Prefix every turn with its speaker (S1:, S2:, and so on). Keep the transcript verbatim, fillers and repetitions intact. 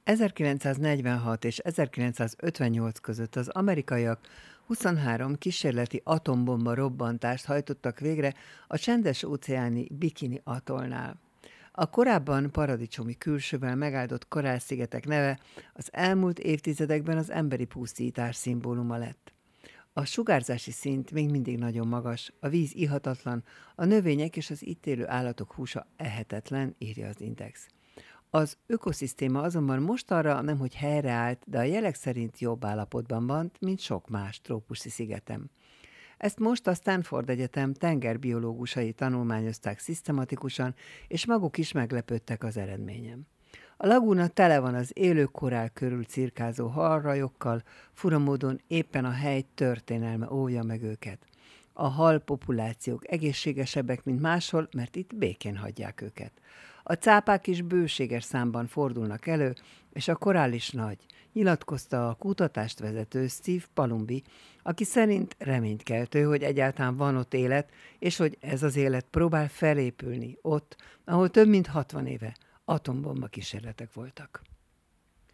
S1: ezerkilencszáznegyvenhat és ezerkilencszázötvennyolc között az amerikaiak huszonhárom kísérleti atombomba robbantást hajtottak végre a csendes-óceáni Bikini atollnál. A korábban paradicsomi külsővel megáldott korálszigetek neve az elmúlt évtizedekben az emberi pusztítás szimbóluma lett. A sugárzási szint még mindig nagyon magas, a víz ihatatlan, a növények és az itt élő állatok húsa ehetetlen, írja az Index. Az ökoszisztéma azonban mostanra nemhogy helyreállt, de a jelek szerint jobb állapotban van, mint sok más trópusi szigetem. Ezt most a Stanford Egyetem tengerbiológusai tanulmányozták szisztematikusan, és maguk is meglepődtek az eredményen. A lagúna tele van az élő korál körül cirkázó halrajokkal, fura módon éppen a hely történelme óvja meg őket. A hal populációk egészségesebbek, mint máshol, mert itt békén hagyják őket. A cápák is bőséges számban fordulnak elő, és a korál is nagy, nyilatkozta a kutatást vezető Steve Palumbi, aki szerint reménykeltő, hogy egyáltalán van ott élet, és hogy ez az élet próbál felépülni ott, ahol több mint hatvan éve atombomba kísérletek voltak.